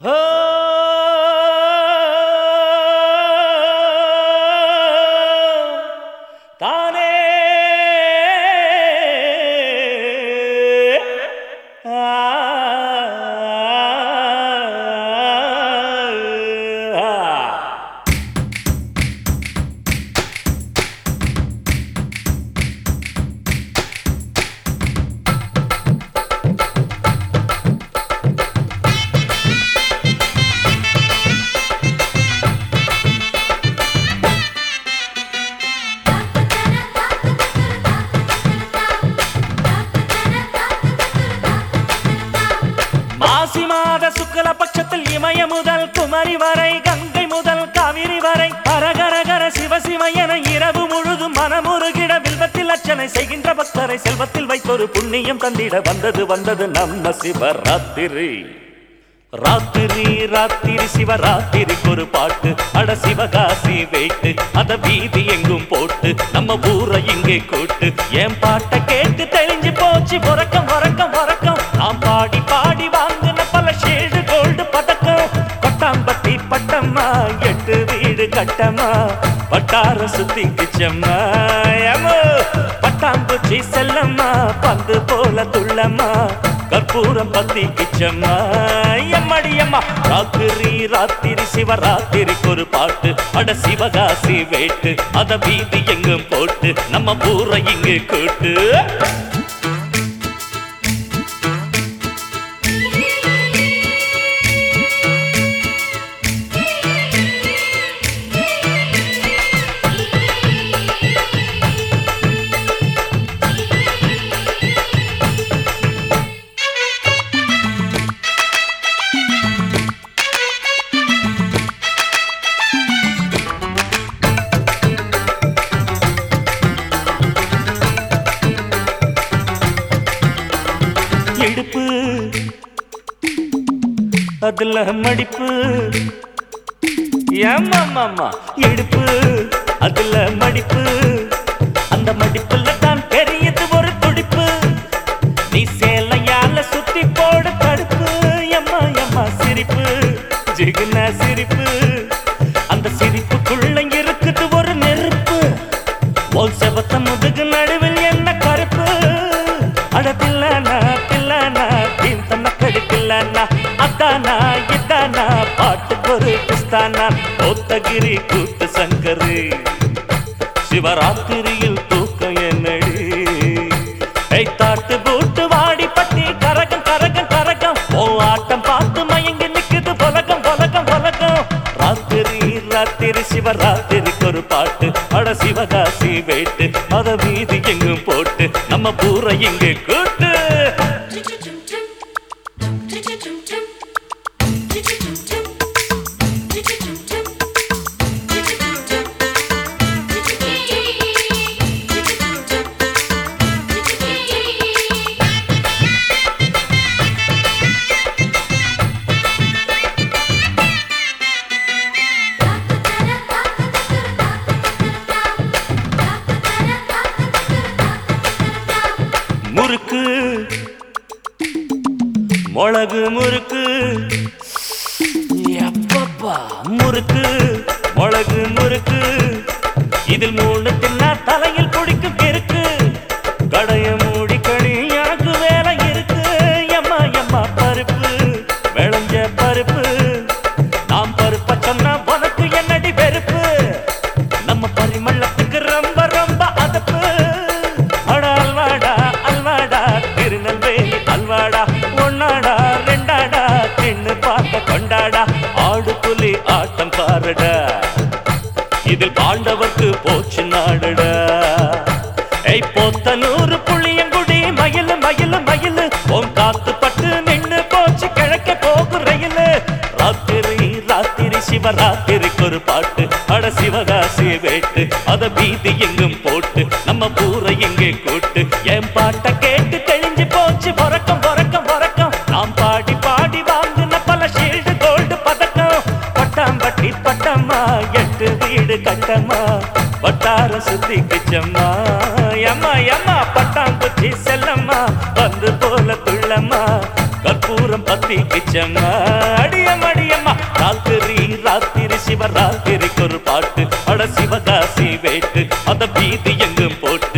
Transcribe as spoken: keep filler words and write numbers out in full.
தானே மாசி மாத சுக்ல பட்சத்தில் இமய முதல் குமரி வரை கங்கை முதல் காவிரி வரை அரகரகர சிவசிவ என இரவு முழுதும் மனமுருகிட வில்வத்தில் அர்ச்சனை செய்கின்ற பக்தரை செல்வத்தில் வைத்தொரு புண்ணியம் தந்திட வந்தது வந்தது நம்ம சிவராத்திரி. ராத்திரி ராத்திரி சிவராத்திரிக்கு ஒரு பாட்டு, அட சிவகாசி வெயிட்டு அத வீதி எங்கும் போட்டு நம்ம ஊரை இங்கே கூட்டு. என் பாட்டை கேட்டு தெளிஞ்சு போச்சு உறக்கம் உறக்கம் உறக்கம். நாம் பாடி பாடி வாங்கின பல ஷேடு கோல்டு பதக்கம். பட்டாம்பட்டி பட்டம்மா எட்டு வீடு கட்டம்மா பட்டார சுத்தி கிச்சம்மா. பட்டாம்பூச்சி செல்லம்மா பந்து போல துள்ளம்மா கற்பூரம் பத்தி கிச்சம்மா. எம்மடியம்மா ராத்திரி ராத்திரி சிவராத்திரிக்கு ஒரு பாட்டு, அட சிவகாசி வேட்டு அத வீதி எங்கும் போட்டு நம்ம ஊரை இங்கு கூட்டு. இடுப்பு அதுல மடிப்பு, ஏமாமா இடுப்பு அதுல மடிப்பு, அந்த மடிப்புல தான் பெரியது ஒரு துடிப்பு. நீ சேலையால சுத்தி போட தடுப்பு. எம்மா எம்மா சிரிப்பு ஜிகுனா சிரிப்பு, அந்த சிரிப்புக்குள்ள இருக்குது ஒரு நெருப்பு. ஓல் செவத்த முதுகு நடுவில் என்ன கருப்பு. அடத்தில்லானா தில்லானா தீம் தன்ன கடுக்கில்லானா அத்தானா இத்தானா பாட்டுக்கு ஒரு கிறிஸ்தானா. கோத்தகிரி கூத்து சங்கரு சிவராத்திரியில் தூக்கம் என்னடி. தாட்டு பூட்டு வாடி பட்டி கரகம் கரகம் கரகம். ஓ ஆட்டம் பார்த்து மயங்கி நிக்குது பொலகம் பொலகம் பொலகம். ராத்திரி ராத்திரி சிவராத்திரிக்கு ஒரு பாட்டு, அட சிவகாசி வேட்டு அத வீதி எங்கும் போட்டு நம்ம ஊரை இங்கு கூட்டு. முறுக்கு மிளகு முறுக்கு, எப்பப்பா முறுக்கு மிளகு முறுக்கு. இதில் மூணு தின்னா தலையில் குடிக்கும் இருக்கு. கடைய மூடி கடி எனக்கு வேலை இருக்கு. எம்மா எம்மா பருப்பு விளைஞ்ச பருப்பு. நாம் பருப்ப சொன்னா உனக்கு என்னடி வெறுப்பு. நம்ம பரிமளத்துக்கு ரொம்ப ரொம்ப அதப்பு. அட அல்வாடா அல்வாடா திருநெல்வேலி அல்வாடா. ஒன்னாடா ரெண்டாடா தின்னு பார்த்த கொண்டாடா. ஆடு புலி ஆட்டம் பாருடா, இதில் பாண்டவர்க்கு போச்சு நாடுடா. ஐ போத்த நூறு புளியங்குடி மயிலு மயிலு மயிலு. உன் காத்து பட்டு நின்னு போச்சு கிழக்க போகும் ரயிலு. ராத்திரி ராத்திரி சிவராத்திரிக்கு ஒரு பாட்டு, அட சிவகாசி வேட்டு அத வீதி எங்கும் போட்டு நம்ம ஊரை எங்கே கூட்டு. என் பாட்டை கேட்டு தெளிஞ்சு போச்சு பொறக்கம் பொறக்கம் பொறக்கம். நாம் பாடி பாடி வாங்கின பல ஷீல்டு கோல்டு பதக்கம். பட்டாம்பட்டி பட்டம்மா எட்டு வீடு கட்டம்மா வட்டார சுத்தி கிச்சம்மா. எம்மா எம்மா பட்டாம்பூச்சி செல்லம்மா பந்து போல துள்ளம்மா கற்பூரம் பத்தி கிச்சம்மா. அடியமடி ராத்திரிக்கு ஒரு பாட்டு அட சிவகாசி வேட்டு அந்த பீதி எங்கும் போட்டு